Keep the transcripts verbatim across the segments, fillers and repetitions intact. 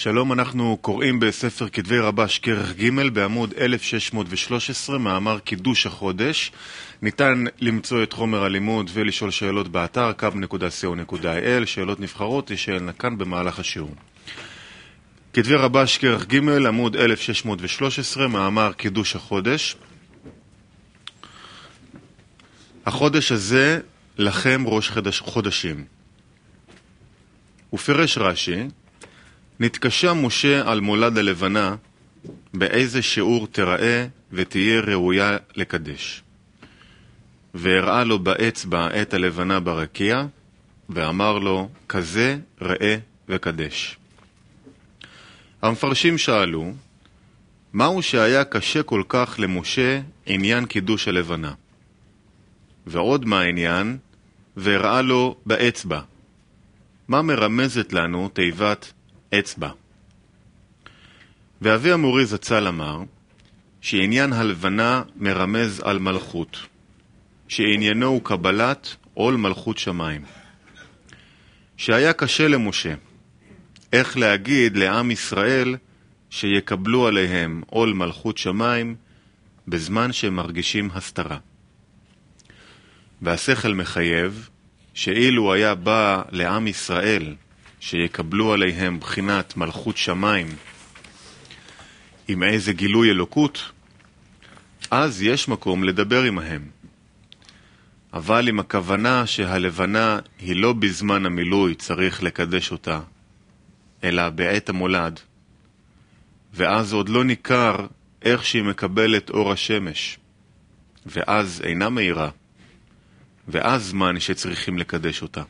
שלום, אנחנו קוראים בספר כתבי רבש כרך ג' בעמוד אלף שש מאות ושלוש עשרה, מאמר קידוש החודש. ניתן למצוא את חומר הלימוד ולשאול שאלות באתר קו נקודה סי או נקודה איי אל. שאלות נבחרות תשאלנה כאן במהלך השיעור. כתבי רבש כרך ג' עמוד אלף שש מאות ושלוש עשרה, מאמר קידוש החודש. החודש הזה לכם ראש חדש, חודשים. ופרש רש"י, נתקשה משה על מולד הלבנה, באיזה שיעור תראה ותהיה ראויה לקדש. והראה לו באצבע את הלבנה ברקיע, ואמר לו, כזה ראה וקדש. המפרשים שאלו, מהו שהיה קשה כל כך למשה עניין קידוש הלבנה? ועוד מה העניין? והראה לו באצבע. מה מרמזת לנו תיבת אצבע? ואבי המורי זצ"ל אמר שעניין הלבנה מרמז על מלכות, שעניינו הוא קבלת עול מלכות שמיים. שהיה קשה למשה איך להגיד לעם ישראל שיקבלו עליהם עול מלכות שמיים בזמן שהם מרגישים הסתרה. והשכל מחייב שאילו היה בא לעם ישראל שיקבלו עליהם בחינת מלכות שמיים עם איזה גילוי אלוקות, אז יש מקום לדבר עמהם. אבל עם הכוונה שהלבנה היא לא בזמן המילוי צריך לקדש אותה, אלא בעת המולד, ואז עוד לא ניכר איך שהיא מקבלת אור השמש, ואז אינה מהירה, ואז זמן שצריכים לקדש אותה.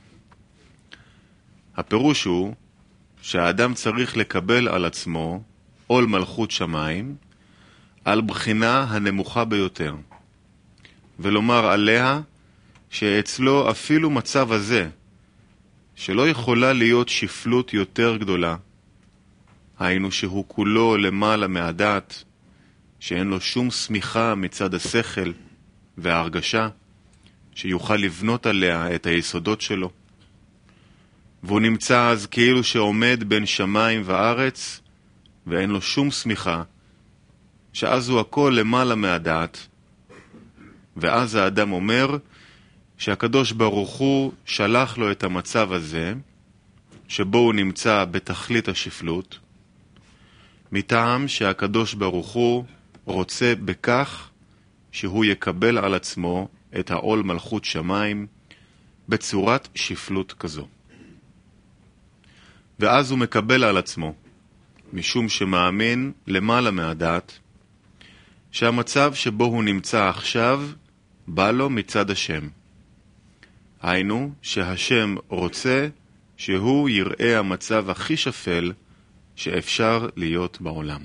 הפירוש הוא שהאדם צריך לקבל על עצמו עול מלכות שמיים על בחינה הנמוכה ביותר, ולומר עליה שאצלו אפילו מצב הזה, שלא יכולה להיות שפלות יותר גדולה, היינו שהוא כולו למעלה מהדעת, שאין לו שום סמיכה מצד השכל וההרגשה, שיוכל לבנות עליה את היסודות שלו. והוא נמצא אז כאילו שעומד בין שמיים וארץ, ואין לו שום סמיכה, שאז הוא הכל למעלה מהדעת. ואז האדם אומר שהקדוש ברוך הוא שלח לו את המצב הזה, שבו הוא נמצא בתכלית השפלות, מטעם שהקדוש ברוך הוא רוצה בכך שהוא יקבל על עצמו את העול מלכות שמיים בצורת שפלות כזו. ואז הוא מקבל על עצמו, משום שמאמין למעלה מהדעת, שהמצב שבו הוא נמצא עכשיו בא לו מצד השם. היינו שהשם רוצה שהוא יראה המצב הכי שפל שאפשר להיות בעולם.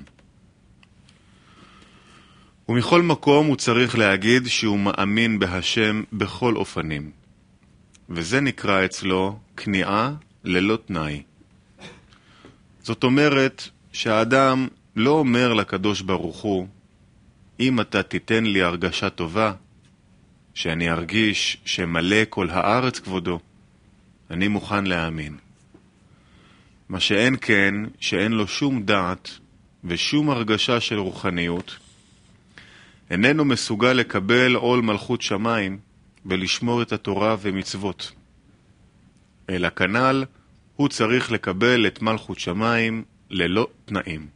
ומכל מקום הוא צריך להגיד שהוא מאמין בהשם בכל אופנים. וזה נקרא אצלו כניעה ללא תנאי. זאת אומרת שהאדם לא אומר לקדוש ברוך הוא, אם אתה תיתן לי הרגשה טובה, שאני ארגיש שמלא כל הארץ כבודו, אני מוכן להאמין. מה שאין כן, שאין לו שום דעת ושום הרגשה של רוחניות, איננו מסוגל לקבל עול מלכות שמיים ולשמור את התורה ומצוות. אלא כנ"ל, הוא צריך לקבל את מלכות שמיים ללא תנאים.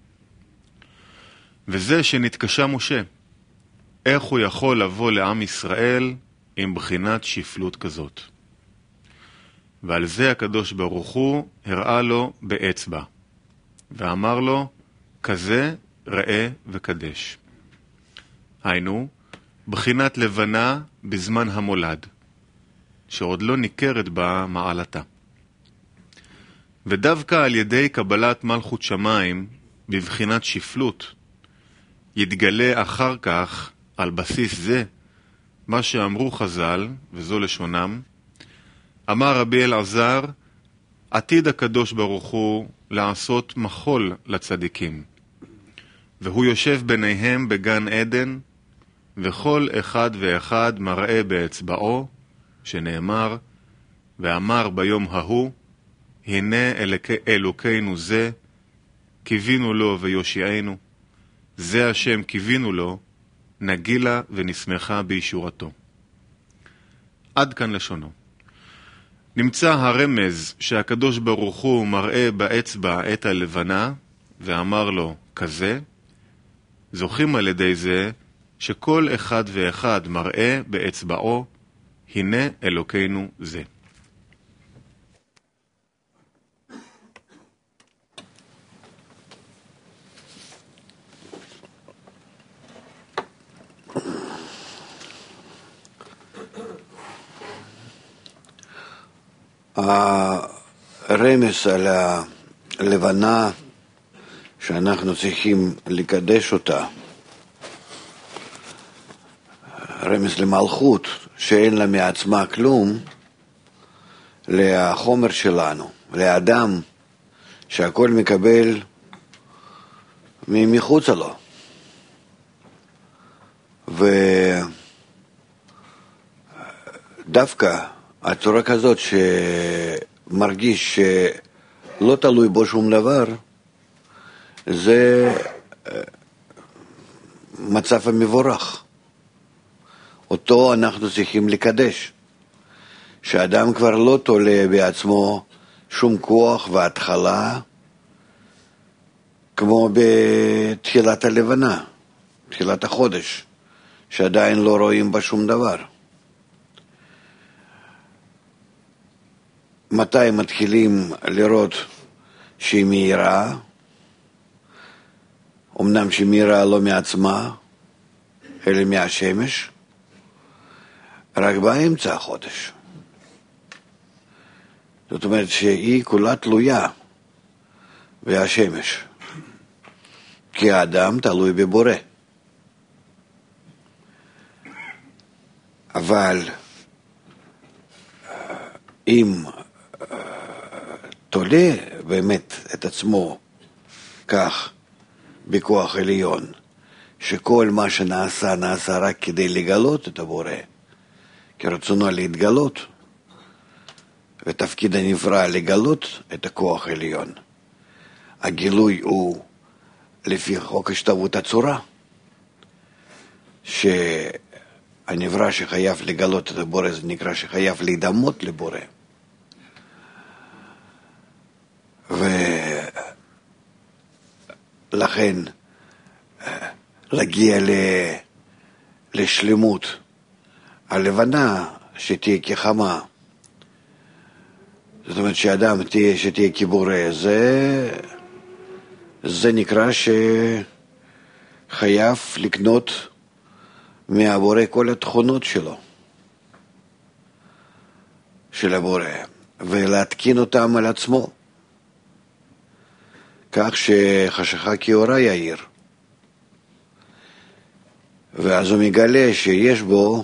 וזה שנתקשה משה, איך הוא יכול לבוא לעם ישראל עם בחינת שפלות כזאת. ועל זה הקדוש ברוך הוא הראה לו באצבע, ואמר לו, כזה ראה וקדש. היינו, בחינת לבנה בזמן המולד, שעוד לא ניכרת בה מעלתה. ודווקא על ידי קבלת מלכות שמיים בבחינת שפלות, יתגלה אחר כך על בסיס זה מה שאמרו חז"ל, וזו לשונם, אמר רבי אלעזר, עתיד הקדוש ברוך הוא לעשות מחול לצדיקים, והוא יושב ביניהם בגן עדן, וכל אחד ואחד מראה באצבעו, שנאמר, ואמר ביום ההוא, הנה אלוקי, אלוקינו זה, קיווינו לו ויושיענו, זה השם קיווינו לו, נגילה ונשמחה בישורתו. עד כאן לשונו. נמצא הרמז שהקדוש ברוך הוא מראה באצבע את הלבנה, ואמר לו כזה, זוכים על ידי זה שכל אחד ואחד מראה באצבעו, הנה אלוקינו זה. הרמז על הלבנה שאנחנו צריכים לקדש אותה, רמז למלכות שאין לה מעצמה כלום, לחומר שלנו, לאדם שהכל מקבל מחוצה לו. ודווקא הצורה כזאת שמרגיש שלא תלוי בו שום דבר, זה מצב המבורך. אותו אנחנו צריכים לקדש. שאדם כבר לא תולה בעצמו שום כוח והתחלה, כמו בתחילת הלבנה, תחילת החודש, שעדיין לא רואים בה שום דבר. מתי מתחילים לראות שהיא מהירה? אמנם שהיא מהירה לא מעצמה, אלא מהשמש, רק באמצע החודש. זאת אומרת שהיא כולה תלויה בהשמש, כי האדם תלוי בבורא. אבל אם תולה באמת את עצמו כך בכוח עליון, שכל מה שנעשה נעשה רק כדי לגלות את הבורא, כי רצונו להתגלות, ותפקיד הנברא לגלות את הכוח העליון. הגילוי הוא לפי חוק השתוות הצורה, שהנברא שחייב לגלות את הבורא זה נקרא שחייב להידמות לבורא. ולכן להגיע לשלמות הלבנה שתהיה כחמה, זאת אומרת שאדם תהיה, שתהיה כבורא, זה, זה נקרא שחייב לקנות מהבורא כל התכונות שלו, של הבורא, ולהתקין אותם על עצמו, כך שחשכה כאורה יאיר. ואז הוא מגלה שיש בו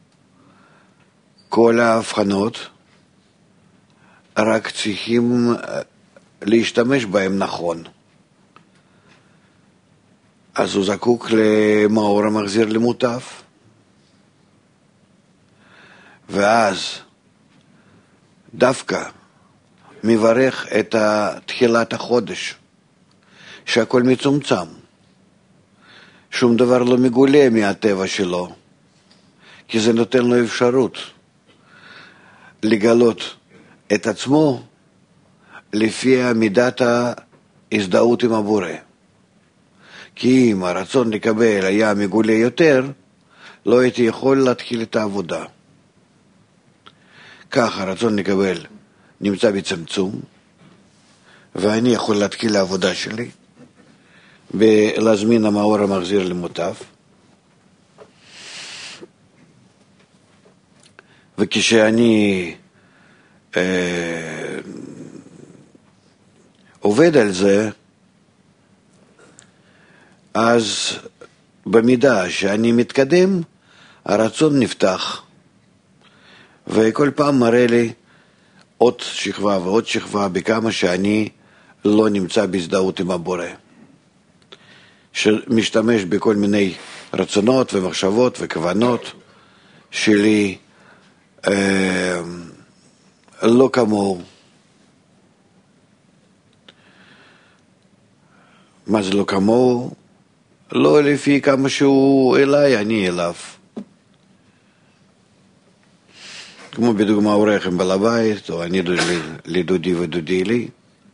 כל ההבחנות, רק צריכים להשתמש בהם נכון. אז הוא זקוק למאור המחזיר למוטף. ואז דווקא מברך את תחילת החודש, שהכל מצומצם. שום דבר לא מגולה מהטבע שלו, כי זה נותן לו אפשרות לגלות את עצמו לפי מידת ההזדהות עם הבורא. כי אם הרצון לקבל היה מגולה יותר, לא הייתי יכול להתחיל את העבודה. כך הרצון לקבל נמצא בצמצום, ואני יכול להתחיל לעבודה שלי ולהזמין המאור המחזיר למוטף. וכשאני אה, עובד על זה, אז במידה שאני מתקדם, הרצון נפתח, וכל פעם מראה לי עוד שכבה ועוד שכבה בכמה שאני לא נמצא בהזדהות עם הבורא, שמשתמש בכל מיני רצונות ומחשבות וכוונות שלי אה, לא כמוהו. מה זה לא כמוהו? לא לפי כמה שהוא אליי, אני אליו. כמו בדוגמה אורח עם בעל הבית, או אני לדודי ודודי לי.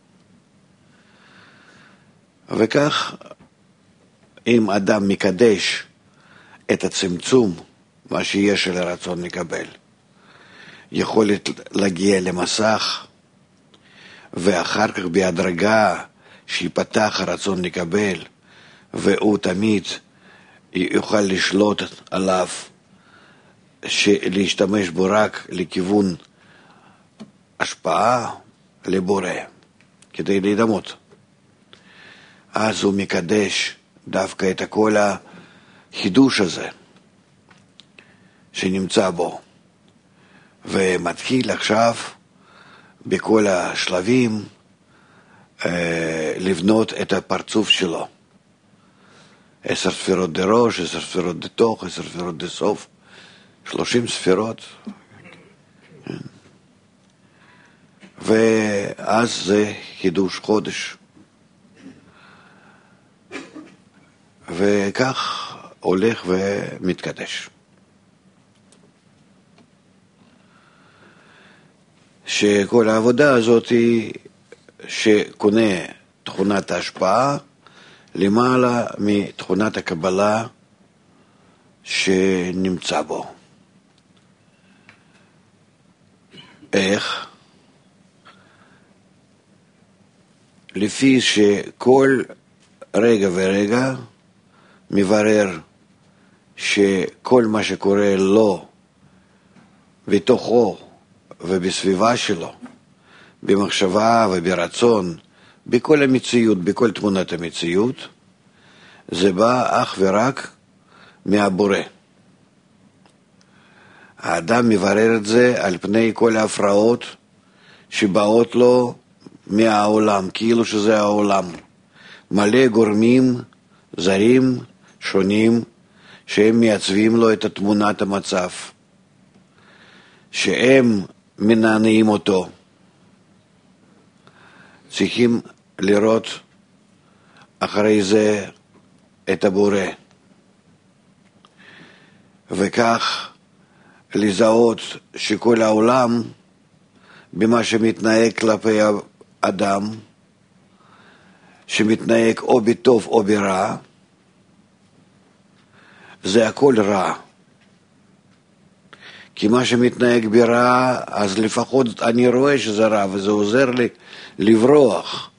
וכך, אם אדם מקדש את הצמצום, מה שיש של הרצון לקבל, יכולת להגיע למסך, ואחר כך בהדרגה שיפתח הרצון לקבל, והוא תמיד יוכל לשלוט עליו, להשתמש בו רק לכיוון השפעה לבורא, כדי להידמות. אז הוא מקדש דווקא את כל החידוש הזה שנמצא בו, ומתחיל עכשיו בכל השלבים אה, לבנות את הפרצוף שלו. עשר ספירות דראש, עשר ספירות דתוך, עשר ספירות דסוף, שלושים ספירות. ואז זה חידוש חודש. וכך הולך ומתקדש. שכל העבודה הזאת היא שקונה תכונת ההשפעה למעלה מתכונת הקבלה שנמצא בו. איך? לפי שכל רגע ורגע מברר שכל מה שקורה לו בתוכו ובסביבה שלו, במחשבה וברצון, בכל המציאות, בכל תמונת המציאות, זה בא אך ורק מהבורא. האדם מברר את זה על פני כל ההפרעות שבאות לו מהעולם, כאילו שזה העולם. מלא גורמים זרים, שונים, שהם מייצבים לו את תמונת המצב, שהם מנענעים אותו. צריכים לראות אחרי זה את הבורא, וכך לזהות שכל העולם במה שמתנהג כלפי האדם, שמתנהג או בטוב או ברע, זה הכל רע. כי מה שמתנהג ברע, אז לפחות אני רואה שזה רע, וזה עוזר לי לברוח.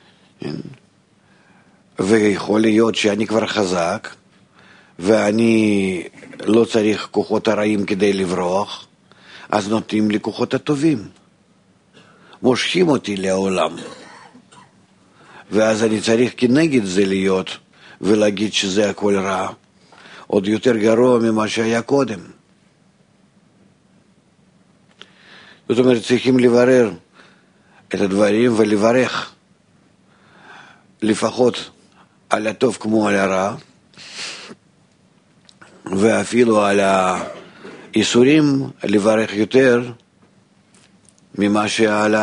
ויכול להיות שאני כבר חזק, ואני לא צריך כוחות הרעים כדי לברוח, אז נותנים לי כוחות הטובים. מושכים אותי לעולם. ואז אני צריך כנגד זה להיות, ולהגיד שזה הכל רע. עוד יותר גרוע ממה שהיה קודם. זאת אומרת, צריכים לברר את הדברים ולברך לפחות על הטוב כמו על הרע, ואפילו על האיסורים לברך יותר ממה שעל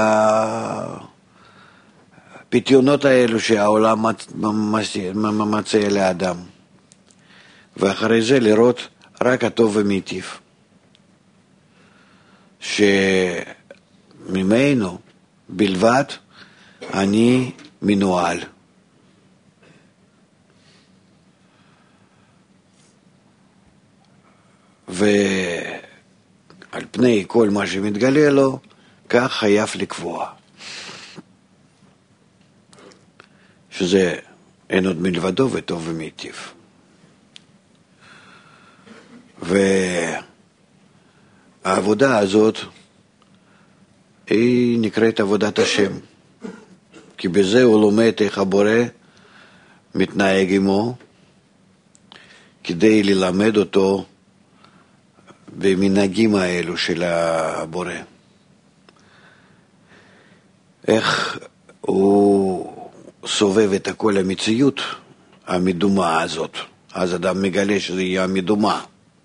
הפיתיונות האלו שהעולם מציע לאדם. ואחרי זה לראות רק הטוב ומיטיב, שממנו בלבד אני מנוהל. ועל פני כל מה שמתגלה לו, כך חייב לקבוע. שזה אין עוד מלבדו וטוב ומיטיב. והעבודה הזאת היא נקראת עבודת השם, כי בזה הוא לומד איך הבורא מתנהג עמו, כדי ללמד אותו במנהגים האלו של הבורא. איך הוא סובב את כל המציאות המדומה הזאת. אז אדם מגלה שזה יהיה מדומה.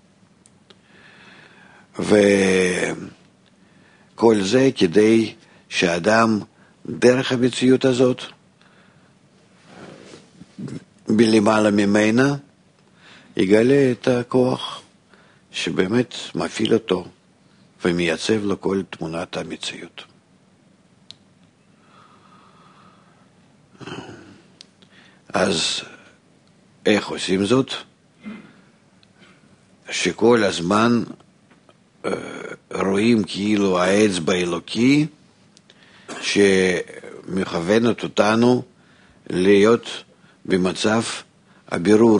וכל זה כדי שאדם דרך המציאות הזאת, בלמעלה ממנה, יגלה את הכוח שבאמת מפעיל אותו ומייצב לו כל תמונת המציאות. אז איך עושים זאת? שכל הזמן רואים כאילו האצבע האלוקי שמכוונת אותנו להיות במצב הבירור,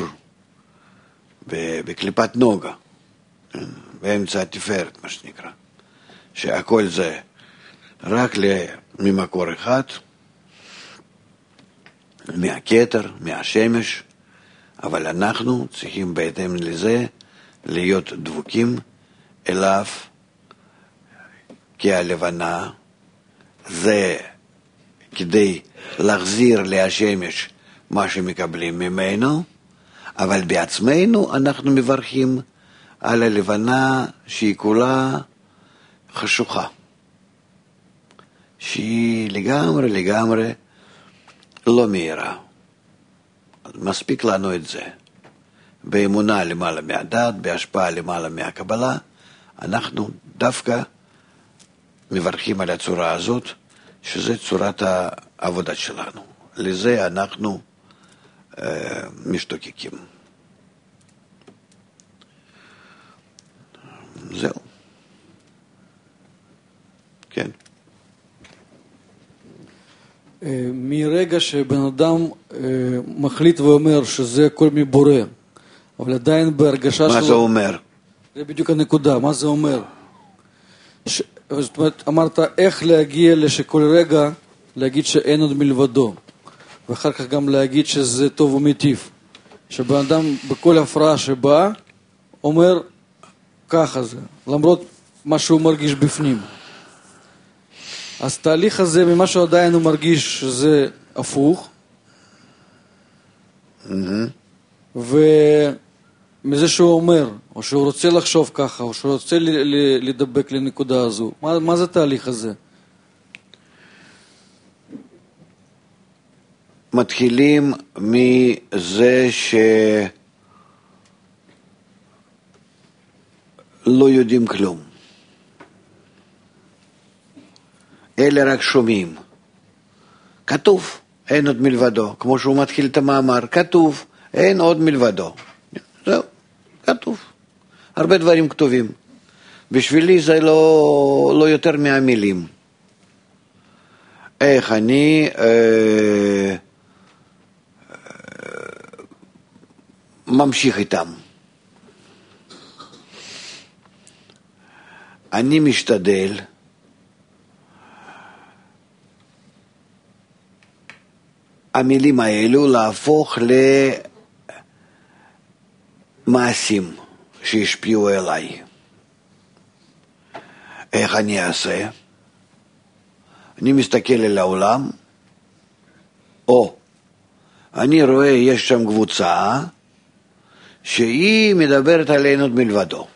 בקליפת נוגה, באמצע התפארת, מה שנקרא, שהכל זה רק ממקור אחד, מהכתר, מהשמש, אבל אנחנו צריכים בהתאם לזה להיות דבוקים אליו, כי הלבנה זה כדי להחזיר להשמש מה שמקבלים ממנו, אבל בעצמנו אנחנו מברכים על הלבנה שהיא כולה חשוכה, שהיא לגמרי לגמרי לא מהירה. מספיק לנו את זה. באמונה למעלה מהדת, בהשפעה למעלה מהקבלה, אנחנו דווקא מברכים על הצורה הזאת, שזה צורת העבודה שלנו. לזה אנחנו אה, משתוקקים. זהו. כן. מרגע שבן אדם מחליט ואומר שזה הכל מבורא, אבל עדיין בהרגשה שלו... מה זה אומר? זה בדיוק הנקודה, מה זה אומר? ש... זאת אומרת, אמרת איך להגיע לשכל רגע להגיד שאין עוד מלבדו, ואחר כך גם להגיד שזה טוב ומיטיב. שבן אדם בכל הפרעה שבאה אומר ככה זה, למרות מה שהוא מרגיש בפנים. אז תהליך הזה, ממה שעדיין הוא מרגיש שזה הפוך, mm-hmm. ומזה שהוא אומר, או שהוא רוצה לחשוב ככה, או שהוא רוצה לדבק לנקודה הזו, מה, מה זה תהליך הזה? מתחילים מזה שלא יודעים כלום. אלה רק שומעים. כתוב, אין עוד מלבדו. כמו שהוא מתחיל את המאמר, כתוב, אין עוד מלבדו. זהו, כתוב. הרבה דברים כתובים. בשבילי זה לא, לא יותר מהמילים. איך אני אה, אה, ממשיך איתם. אני משתדל המילים האלו להפוך למעשים שישפיעו אליי. איך אני אעשה? אני מסתכל על העולם, או אני רואה יש שם קבוצה שהיא מדברת על אין עוד מלבדו.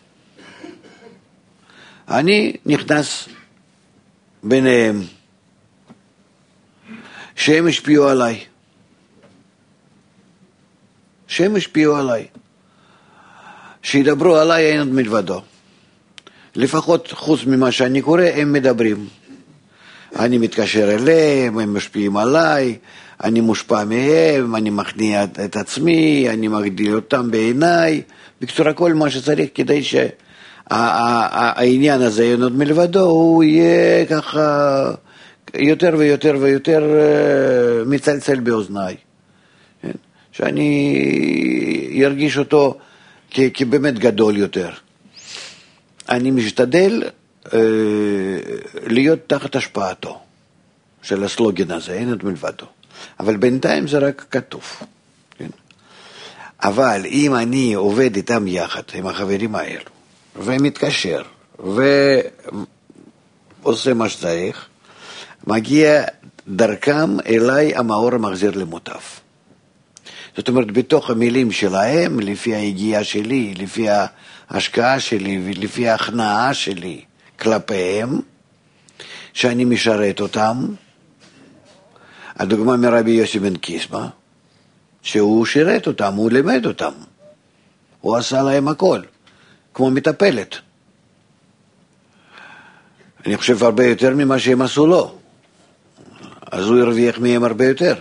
אני נכנס ביניהם, שהם השפיעו עליי. שהם השפיעו עליי. שידברו עליי אין עוד מלבדו. לפחות חוץ ממה שאני קורא, הם מדברים. אני מתקשר אליהם, הם משפיעים עליי, אני מושפע מהם, אני מכניע את עצמי, אני מגדיל אותם בעיניי. בקצורה, כל מה שצריך כדי שהעניין הזה אין עוד מלבדו, הוא יהיה ככה יותר ויותר ויותר מצלצל באוזניי. שאני ירגיש אותו כבאמת גדול יותר. אני משתדל להיות תחת השפעתו של הסלוגן הזה, אין עוד מלבדו. אבל בינתיים זה רק כתוב. אבל אם אני עובד איתם יחד, עם החברים האלו, ומתקשר, ועושה מה שצריך, מגיע דרכם אליי המאור המחזיר למוטב. זאת אומרת, בתוך המילים שלהם, לפי ההגיעה שלי, לפי ההשקעה שלי, ולפי ההכנעה שלי כלפיהם, שאני משרת אותם, הדוגמה מרבי יוסי בן קיסמא, שהוא שירת אותם, הוא לימד אותם. הוא עשה להם הכל, כמו מטפלת. אני חושב הרבה יותר ממה שהם עשו לו. אז הוא הרוויח מהם הרבה יותר.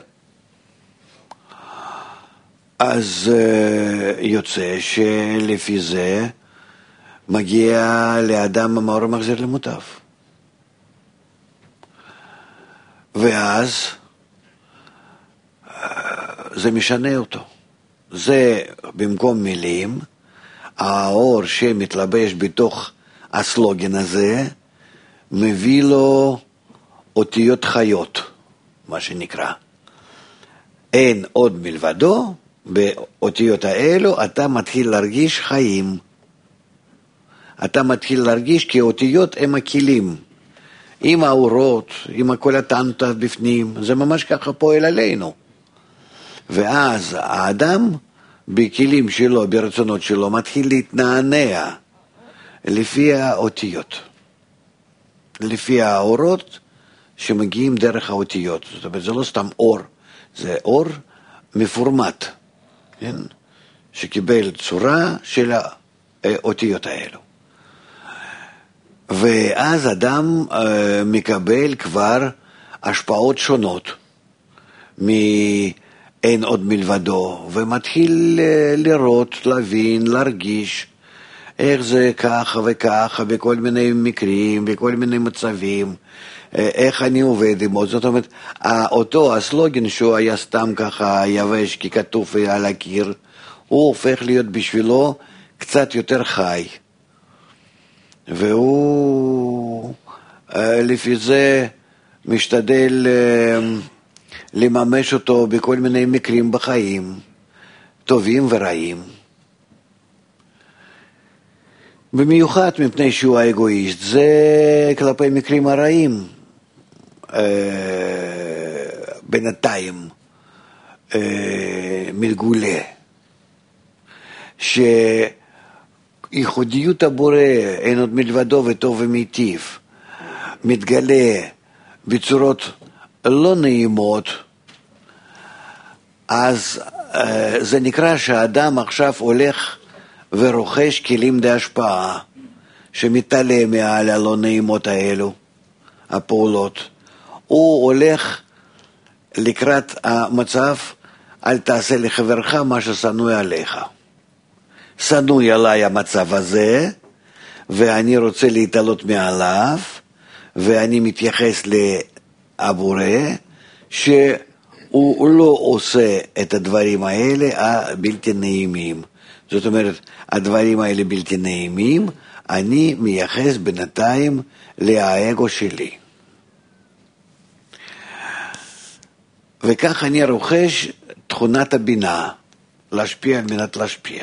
אז יוצא שלפי זה מגיע לאדם המאור המחזיר למוטב. ואז זה משנה אותו. זה במקום מילים, האור שמתלבש בתוך הסלוגן הזה, מביא לו אותיות חיות, מה שנקרא. אין עוד מלבדו, באותיות האלו אתה מתחיל להרגיש חיים. אתה מתחיל להרגיש כי אותיות הם הכלים. עם האורות, עם כל הטנטה בפנים, זה ממש ככה פועל עלינו. ואז האדם בכלים שלו, ברצונות שלו, מתחיל להתנענע לפי האותיות. לפי האורות שמגיעים דרך האותיות. זאת אומרת, זה לא סתם אור, זה אור מפורמט, כן? שקיבל צורה של האותיות האלו. ואז אדם אה, מקבל כבר השפעות שונות מאין עוד מלבדו, ומתחיל אה, לראות, להבין, להרגיש איך זה ככה וככה בכל מיני מקרים, בכל מיני מצבים, אה, איך אני עובד עם זאת. זאת אומרת, אותו הסלוגן שהוא היה סתם ככה יבש כי כתוב על הקיר, הוא הופך להיות בשבילו קצת יותר חי. והוא לפי זה משתדל לממש אותו בכל מיני מקרים בחיים, טובים ורעים. במיוחד מפני שהוא האגואיסט, זה כלפי מקרים הרעים. בינתיים מתגולה. ש... ייחודיות הבורא, אין עוד מלבדו וטוב ומיטיב, מתגלה בצורות לא נעימות, אז זה נקרא שהאדם עכשיו הולך ורוכש כלים להשפעה, שמתעלה מעל הלא נעימות האלו, הפעולות. הוא הולך לקראת המצב, אל תעשה לחברך מה ששנוא עליך. שנוי עליי המצב הזה, ואני רוצה להתעלות מעליו, ואני מתייחס לבורא, שהוא לא עושה את הדברים האלה הבלתי נעימים. זאת אומרת, הדברים האלה בלתי נעימים, אני מייחס בינתיים לאגו שלי. וכך אני רוכש תכונת הבינה, להשפיע על מנת להשפיע.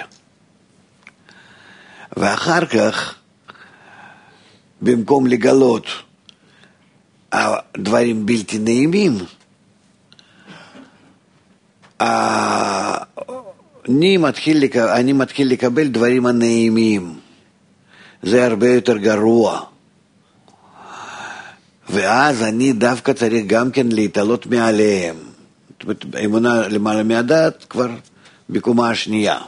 ואחר כך, במקום לגלות הדברים בלתי נעימים, אני מתחיל, אני מתחיל לקבל דברים הנעימים. זה הרבה יותר גרוע. ואז אני דווקא צריך גם כן להתעלות מעליהם. זאת אומרת, אמונה למעלה מהדעת כבר בקומה השנייה.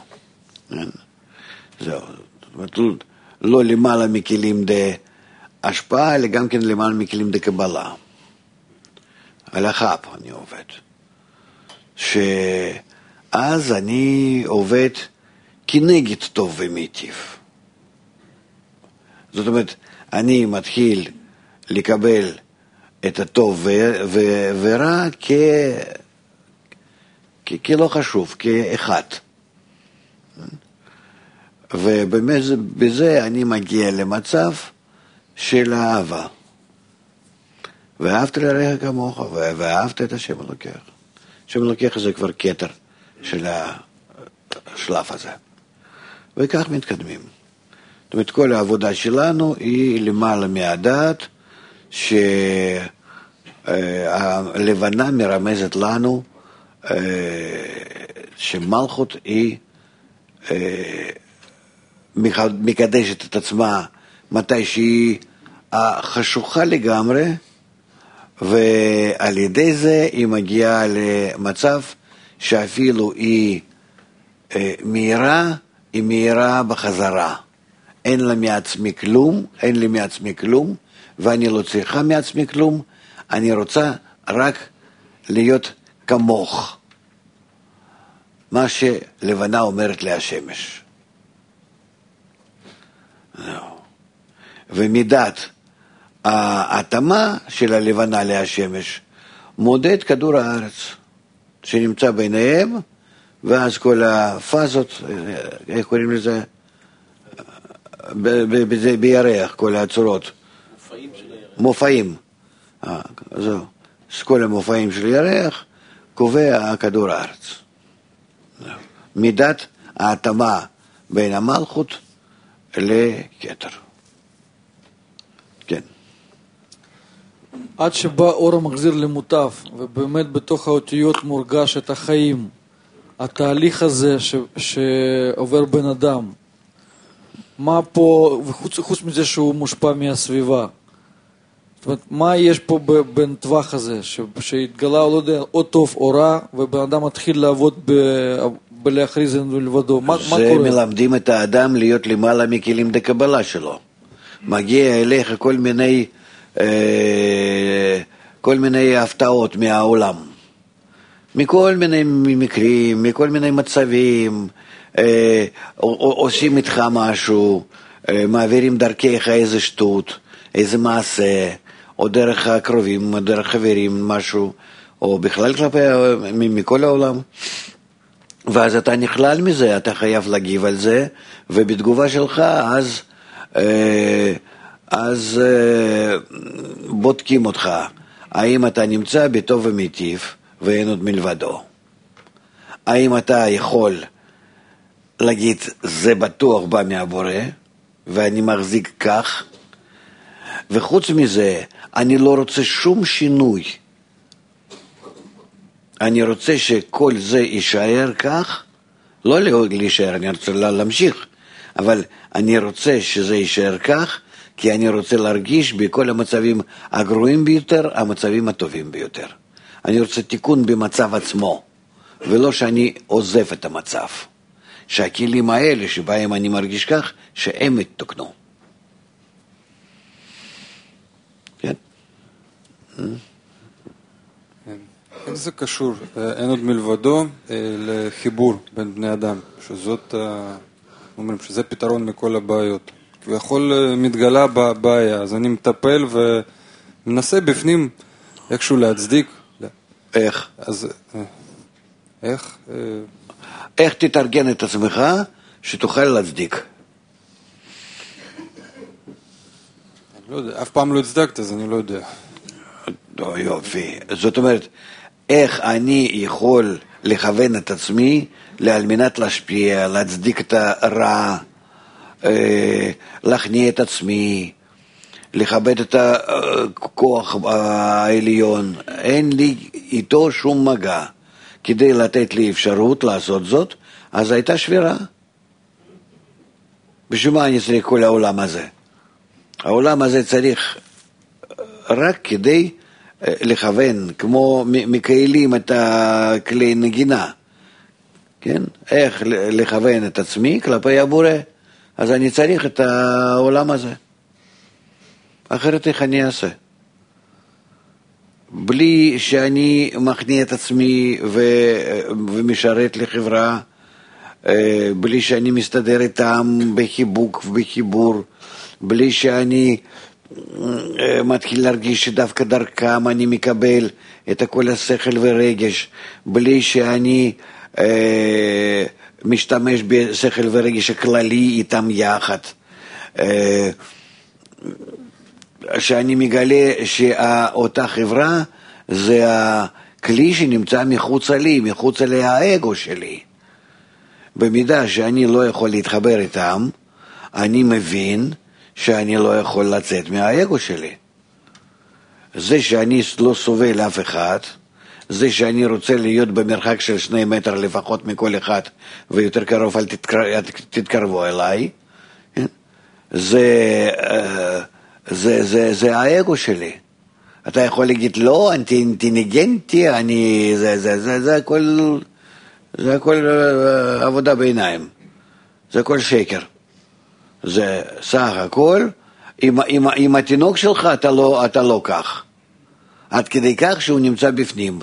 זהו. זאת אומרת, לא למעלה מכלים השפעה, אלא גם כן למעלה מכלים דקבלה. על החאפ אני עובד. שאז אני עובד כנגד טוב ומיטיב. זאת אומרת, אני מתחיל לקבל את הטוב ורע כ... כלא חשוב, כאחד. ובאמת בזה אני מגיע למצב של האהבה. ואהבת לרעך כמוך, ואהבת את השם אלוקיך. השם אלוקיך זה כבר כתר של השלב הזה. וכך מתקדמים. זאת אומרת, כל העבודה שלנו היא למעלה מהדעת, שהלבנה מרמזת לנו שמלכות היא מקדשת את עצמה מתי שהיא חשוכה לגמרי, ועל ידי זה היא מגיעה למצב שאפילו היא אה, מהירה, היא מהירה בחזרה. אין לה מעצמי כלום, אין לי מעצמי כלום, ואני לא צריכה מעצמי כלום, אני רוצה רק להיות כמוך. מה שלבנה אומרת להשמש. ומידת ההתאמה של הלבנה להשמש מודד כדור הארץ שנמצא ביניהם, ואז כל הפאזות, איך קוראים לזה? בירח, כל הצורות. מופעים של הירח. מופעים. זהו. כל המופעים של הירח קובע כדור הארץ. מידת ההתאמה בין המלכות לכתר. כן. עד שבא אור המחזיר למוטף, ובאמת בתוך האותיות מורגש את החיים, התהליך הזה ש, שעובר בן אדם, מה פה, וחוץ חוץ מזה שהוא מושפע מהסביבה, זאת אומרת, מה יש פה בין טווח הזה, ש, שהתגלה, לא יודע, או טוב או רע, ובן אדם מתחיל לעבוד ב, בלהכריז לבדו, מה, מה קורה? זה מלמדים את האדם להיות למעלה מכלים דקבלה שלו. מגיע אליך כל מיני, אה, כל מיני הפתעות מהעולם. מכל מיני מקרים, מכל מיני מצבים, אה, עושים איתך משהו, אה, מעבירים דרכך איזה שטות, איזה מעשה, או דרך הקרובים, או דרך חברים, משהו, או בכלל כלפי, מכל העולם. ואז אתה נכלל מזה, אתה חייב להגיב על זה, ובתגובה שלך אז, אה, אז אה, בודקים אותך, האם אתה נמצא בטוב ומיטיב, ואין עוד מלבדו. האם אתה יכול להגיד, זה בטוח בא מהבורא, ואני מחזיק כך, וחוץ מזה, אני לא רוצה שום שינוי. אני רוצה שכל זה יישאר כך, לא להישאר, אני רוצה להמשיך, אבל אני רוצה שזה יישאר כך, כי אני רוצה להרגיש בכל המצבים הגרועים ביותר, המצבים הטובים ביותר. אני רוצה תיקון במצב עצמו, ולא שאני עוזב את המצב. שהכלים האלה שבהם אני מרגיש כך, שהם יתוקנו. כן? איך זה קשור, אין עוד מלבדו, לחיבור בין בני אדם, שזאת, אומרים שזה פתרון מכל הבעיות. ויכול מתגלה בבעיה, אז אני מטפל ומנסה בפנים איכשהו להצדיק. איך? אז איך? איך תתארגן את עצמך שתוכל להצדיק? אני לא יודע, אף פעם לא הצדקת, אז אני לא יודע. לא, יופי. זאת אומרת, איך אני יכול לכוון את עצמי על מנת להשפיע, להצדיק את הרע, להכניע את עצמי, לכבד את הכוח העליון. אין לי איתו שום מגע. כדי לתת לי אפשרות לעשות זאת, אז הייתה שבירה. בשביל מה אני צריך כל העולם הזה? העולם הזה צריך רק כדי לכוון, כמו מקהלים את הכלי נגינה. כן? איך לכוון את עצמי כלפי הבורא? אז אני צריך את העולם הזה. אחרת איך אני אעשה? בלי שאני מכניע את עצמי ו... ומשרת לחברה, בלי שאני מסתדר איתם בחיבוק ובחיבור, בלי שאני מתחיל להרגיש שדווקא דרכם אני מקבל את כל השכל ורגש, בלי שאני אה, משתמש בשכל ורגש הכללי איתם יחד, אה, שאני מגלה שאותה חברה זה הכלי שנמצא מחוץ לי, מחוץ לי האגו שלי. במידה שאני לא יכול להתחבר איתם, אני מבין שאני לא יכול לצאת מהאגו שלי. זה שאני לא סובל אף אחד, זה שאני רוצה להיות במרחק של שני מטר לפחות מכל אחד, ויותר קרוב אל תתקר... תתקרבו אליי, זה, זה, זה, זה האגו שלי. אתה יכול להגיד, לא, אנטי אינטליגנטי, אני, זה, זה, זה, זה הכל זה הכל uh, עבודה בעיניים. זה הכל שקר. זה סך הכל, עם, עם, עם התינוק שלך אתה לא, אתה לא כך. עד כדי כך שהוא נמצא בפנים.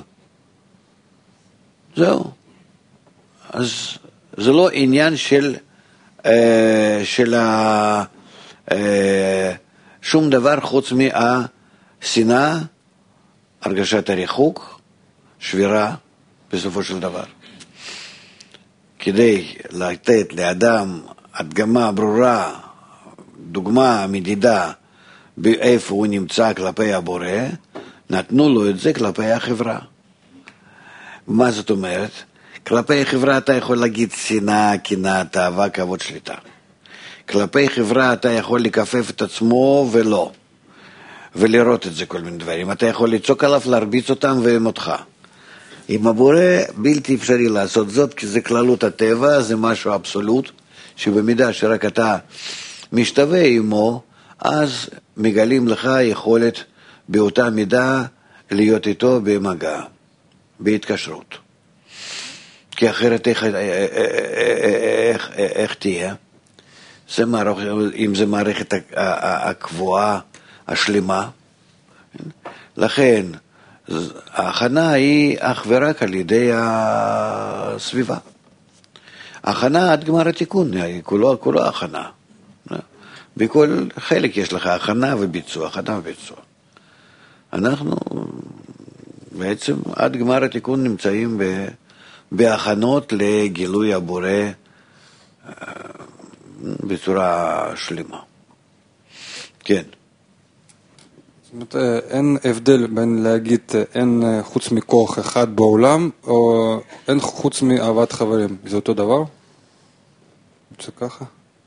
זהו. אז זה לא עניין של, אה, של ה, אה, שום דבר חוץ מהשנאה, הרגשת הריחוק, שבירה בסופו של דבר. כדי לתת לאדם הדגמה ברורה, דוגמה, מדידה, באיפה הוא נמצא כלפי הבורא, נתנו לו את זה כלפי החברה. מה זאת אומרת? כלפי החברה אתה יכול להגיד שנאה, קנאה, תאווה, כבוד, שליטה. כלפי חברה אתה יכול לכפף את עצמו ולא, ולראות את זה כל מיני דברים. אתה יכול לצעוק עליו, להרביץ אותם והם אותך. עם הבורא בלתי אפשרי לעשות זאת, כי זה כללות הטבע, זה משהו אבסולוט, שבמידה שרק אתה משתווה עמו, אז מגלים לך יכולת באותה מידה להיות איתו במגע, בהתקשרות. כי אחרת איך, איך, איך, איך תהיה? זה מערכת, אם זה מערכת הקבועה, השלמה. לכן, ההכנה היא אך ורק על ידי הסביבה. ההכנה עד גמר התיקון, כולו, כולו הכנה. בכל חלק יש לך הכנה וביצוע, הכנה וביצוע. אנחנו בעצם עד גמר התיקון נמצאים ב, בהכנות לגילוי הבורא בצורה שלמה. כן. זאת אומרת, אין הבדל בין להגיד אין חוץ מכוח אחד בעולם, או אין חוץ מאהבת חברים. זה אותו דבר? זה ככה?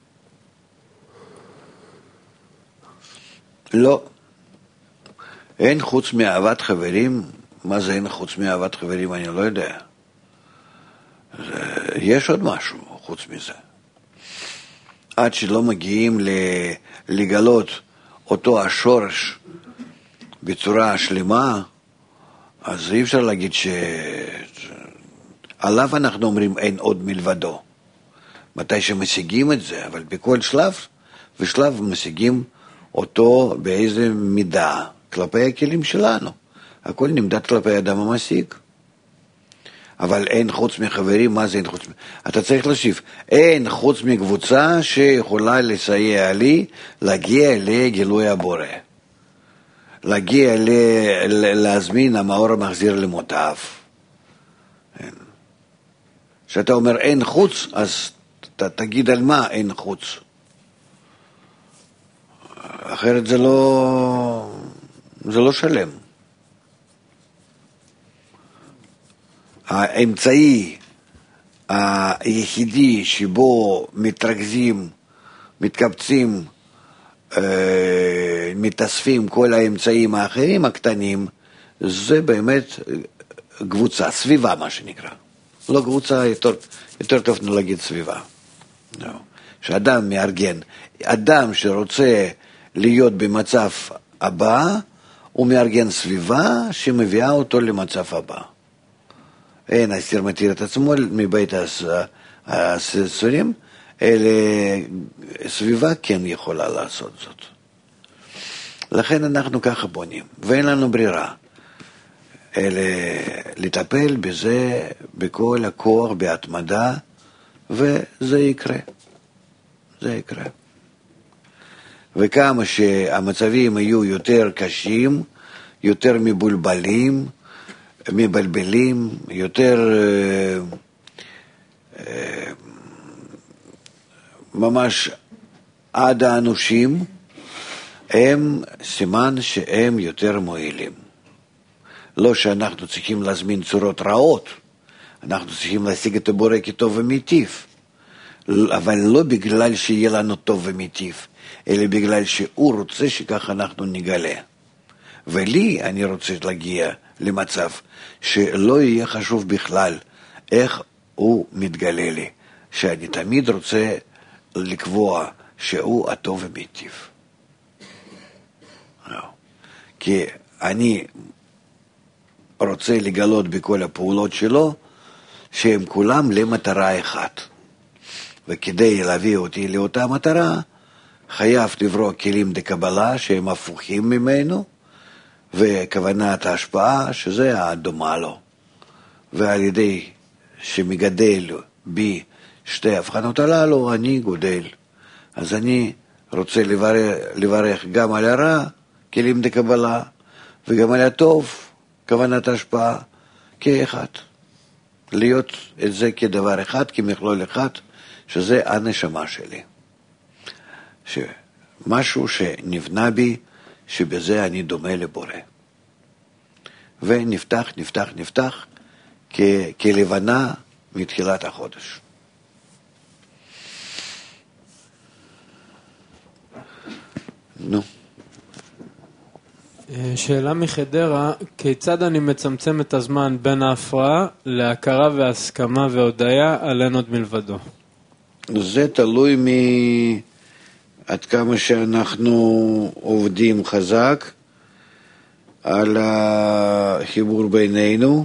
לא. אין חוץ מאהבת חברים. מה זה אין חוץ מאהבת חברים? אני לא יודע. יש עוד משהו חוץ מזה. עד שלא מגיעים לגלות אותו השורש בצורה שלמה, אז אי אפשר להגיד שעליו אנחנו אומרים אין עוד מלבדו. מתי שמשיגים את זה, אבל בכל שלב ושלב משיגים אותו באיזה מידה כלפי הכלים שלנו. הכל נמדד כלפי האדם המשיג. אבל אין חוץ מחברים, מה זה אין חוץ? אתה צריך להוסיף, אין חוץ מקבוצה שיכולה לסייע לי להגיע לגילוי הבורא. להגיע ל... להזמין המאור המחזיר למוטב. כשאתה אומר אין חוץ, אז ת, תגיד על מה אין חוץ. אחרת זה לא, זה לא שלם. האמצעי היחידי שבו מתרכזים, מתקבצים, אה, מתאספים כל האמצעים האחרים הקטנים, זה באמת קבוצה, סביבה מה שנקרא. לא קבוצה, יותר, יותר טוב להגיד סביבה. No. שאדם מארגן, אדם שרוצה להיות במצב הבא, הוא מארגן סביבה שמביאה אותו למצב הבא. אין אסיר מתיר את עצמו מבית הסורים, אלא סביבה כן יכולה לעשות זאת. לכן אנחנו ככה בונים, ואין לנו ברירה, אלא לטפל בזה בכל הכוח, בהתמדה, וזה יקרה. זה יקרה. וכמה שהמצבים יהיו יותר קשים, יותר מבולבלים, מבלבלים, יותר אה, אה, ממש עד האנושים, הם סימן שהם יותר מועילים. לא שאנחנו צריכים להזמין צורות רעות, אנחנו צריכים להשיג את הבורא כטוב ומיטיב, אבל לא בגלל שיהיה לנו טוב ומיטיב, אלא בגלל שהוא רוצה שכך אנחנו נגלה. ולי אני רוצה להגיע למצב שלא יהיה חשוב בכלל איך הוא מתגלה לי, שאני תמיד רוצה לקבוע שהוא הטוב ומיטיב. כי אני רוצה לגלות בכל הפעולות שלו שהם כולם למטרה אחת. וכדי להביא אותי לאותה מטרה, חייב לברוא כלים דקבלה שהם הפוכים ממנו, וכוונת ההשפעה שזה הדומה לו. ועל ידי שמגדל בי שתי הבחנות הללו, אני גודל. אז אני רוצה לברך, לברך גם על הרע, כלים דקבלה, וגם על הטוב, כוונת ההשפעה, כאחד. להיות את זה כדבר אחד, כמכלול אחד, שזה הנשמה שלי. משהו שנבנה בי, שבזה אני דומה לבורא. ונפתח, נפתח, נפתח, כ- כלבנה מתחילת החודש. נו. שאלה מחדרה, כיצד אני מצמצם את הזמן בין ההפרעה להכרה והסכמה והודיה על אין עוד מלבדו? זה תלוי מ... עד כמה שאנחנו עובדים חזק על החיבור בינינו,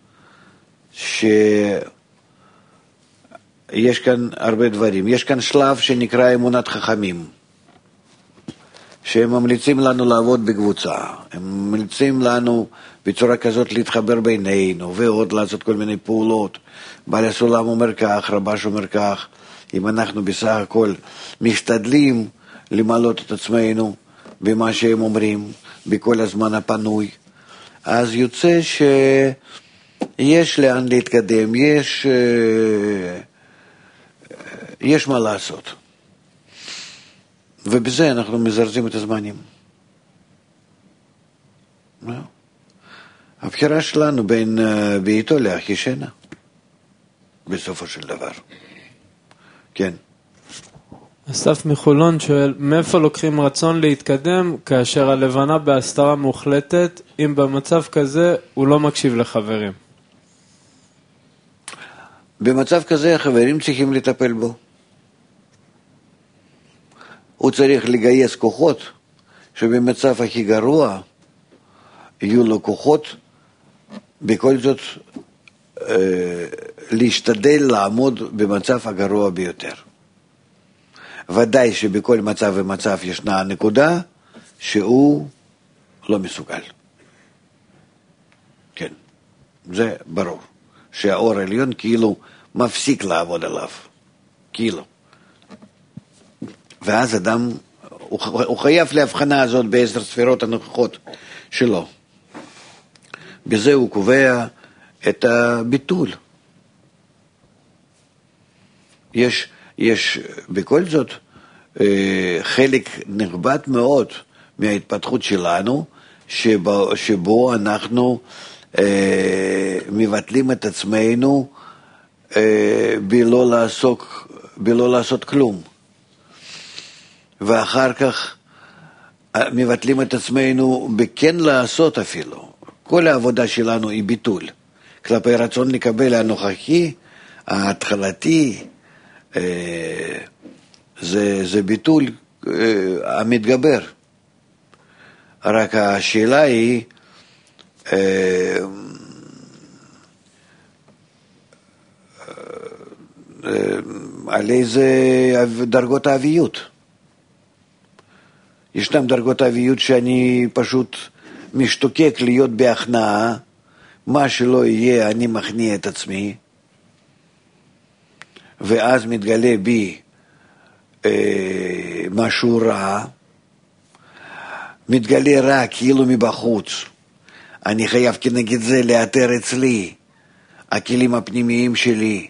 שיש כאן הרבה דברים. יש כאן שלב שנקרא אמונת חכמים, שהם ממליצים לנו לעבוד בקבוצה, הם ממליצים לנו בצורה כזאת להתחבר בינינו, ועוד לעשות כל מיני פעולות. בעל הסולם אומר כך, רבש אומר כך. אם אנחנו בסך הכל משתדלים למלות את עצמנו במה שהם אומרים, בכל הזמן הפנוי, אז יוצא שיש לאן להתקדם, יש, יש מה לעשות. ובזה אנחנו מזרזים את הזמנים. הבחירה שלנו בין בעיתו לאחישנה, בסופו של דבר. כן. אסף מחולון שואל, מאיפה לוקחים רצון להתקדם כאשר הלבנה בהסתרה מוחלטת, אם במצב כזה הוא לא מקשיב לחברים? במצב כזה החברים צריכים לטפל בו. הוא צריך לגייס כוחות, שבמצב הכי גרוע יהיו לו כוחות, בכל זאת אה, להשתדל לעמוד במצב הגרוע ביותר. ודאי שבכל מצב ומצב ישנה נקודה שהוא לא מסוגל. כן, זה ברור. שהאור העליון כאילו מפסיק לעבוד עליו. כאילו. ואז אדם, הוא, הוא חייב להבחנה הזאת בעשר ספירות הנוכחות שלו. בזה הוא קובע את הביטול. יש, יש בכל זאת חלק נכבד מאוד מההתפתחות שלנו, שבו, שבו אנחנו אה, מבטלים את עצמנו אה, בלא לעסוק, בלא לעשות כלום. ואחר כך מבטלים את עצמנו בכן לעשות אפילו. כל העבודה שלנו היא ביטול. כלפי רצון לקבל הנוכחי, ההתחלתי, אה, זה, זה ביטול אה, המתגבר. רק השאלה היא, אה, אה, על איזה דרגות האביות. ישנם דרגות האביות שאני פשוט משתוקק להיות בהכנעה, מה שלא יהיה אני מכניע את עצמי, ואז מתגלה בי אה, משהו רע, מתגלה רע כאילו מבחוץ, אני חייב כנגד זה לאתר אצלי הכלים הפנימיים שלי,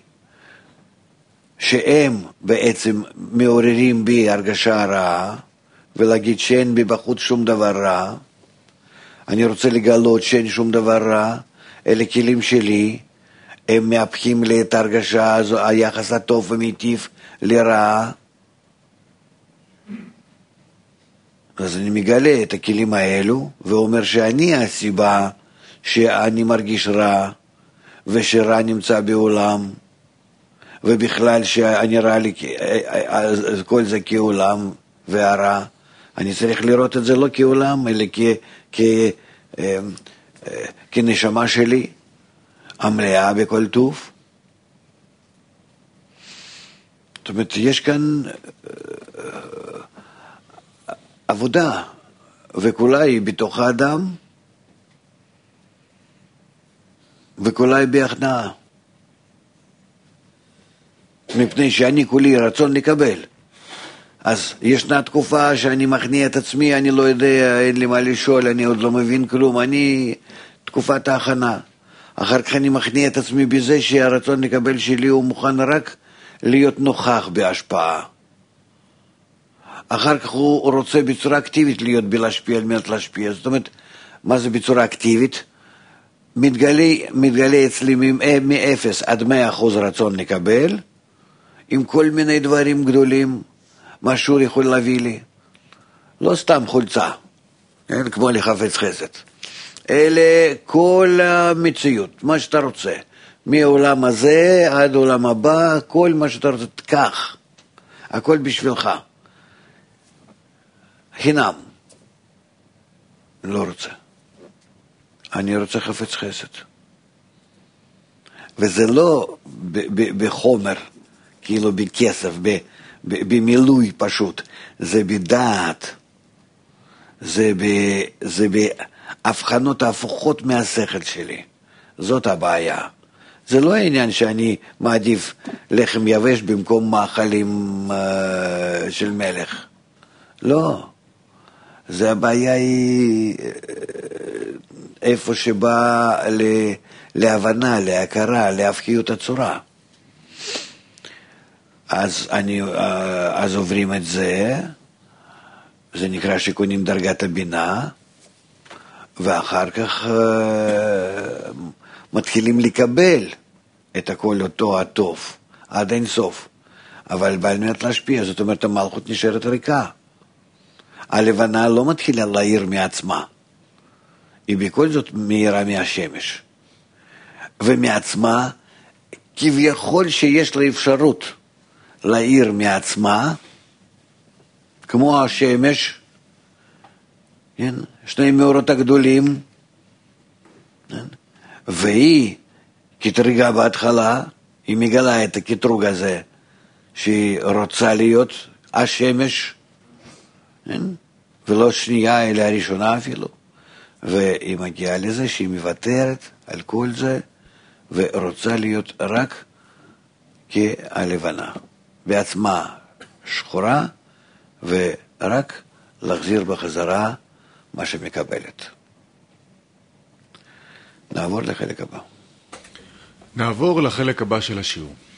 שהם בעצם מעוררים בי הרגשה רעה, ולהגיד שאין בי בחוץ שום דבר רע. אני רוצה לגלות שאין שום דבר רע, אלה כלים שלי, הם מהפכים לי את הרגשה הזו, היחס הטוב ומיטיב לרעה. אז אני מגלה את הכלים האלו, ואומר שאני הסיבה שאני מרגיש רע, ושרע נמצא בעולם, ובכלל שאני רע לי, כל זה כעולם והרע. אני צריך לראות את זה לא כעולם, אלא כ, כ, כנשמה שלי, המלאה בכל טוב, אומרת, יש כאן עבודה, וכולה היא בתוך האדם, וכולה היא בהכנעה. מפני שאני כולי רצון לקבל. אז ישנה תקופה שאני מכניע את עצמי, אני לא יודע, אין לי מה לשאול, אני עוד לא מבין כלום, אני תקופת ההכנה. אחר כך אני מכניע את עצמי בזה שהרצון לקבל שלי הוא מוכן רק להיות נוכח בהשפעה. אחר כך הוא רוצה בצורה אקטיבית להיות בלהשפיע על מנת להשפיע. זאת אומרת, מה זה בצורה אקטיבית? מתגלה, מתגלה אצלי מ-אפס עד מאה אחוז רצון לקבל, עם כל מיני דברים גדולים, מה שהוא יכול להביא לי. לא סתם חולצה, כן? כמו לחפץ חסד. אלה כל המציאות, מה שאתה רוצה. מעולם הזה עד עולם הבא, כל מה שאתה רוצה, כך. הכל בשבילך. חינם. לא רוצה. אני רוצה חפץ חסד. וזה לא בחומר, כאילו בכסף, במילוי פשוט. זה בדעת. זה, ב, זה בהבחנות ההפוכות מהשכל שלי. זאת הבעיה. זה לא העניין שאני מעדיף לחם יבש במקום מאכלים uh, של מלך. לא. זה הבעיה היא איפה שבא להבנה, להכרה, להפקיות הצורה. אז, אני, אז עוברים את זה, זה נקרא שקונים דרגת הבינה, ואחר כך מתחילים לקבל את הכל אותו הטוב, עד אין סוף. אבל בעל מנת להשפיע, זאת אומרת, המלכות נשארת ריקה. הלבנה לא מתחילה להאיר מעצמה, היא בכל זאת מאירה מהשמש. ומעצמה, כביכול שיש לה אפשרות להאיר מעצמה, כמו השמש, כן? שני מאורות הגדולים, כן? והיא כתריגה בהתחלה, היא מגלה את הכתרוג הזה, שהיא רוצה להיות השמש, כן? ולא שנייה אלא הראשונה אפילו, והיא מגיעה לזה שהיא מוותרת על כל זה, ורוצה להיות רק כהלבנה, בעצמה שחורה, ורק להחזיר בחזרה מה שמקבלת. נעבור לחלק הבא. נעבור לחלק הבא של השיעור.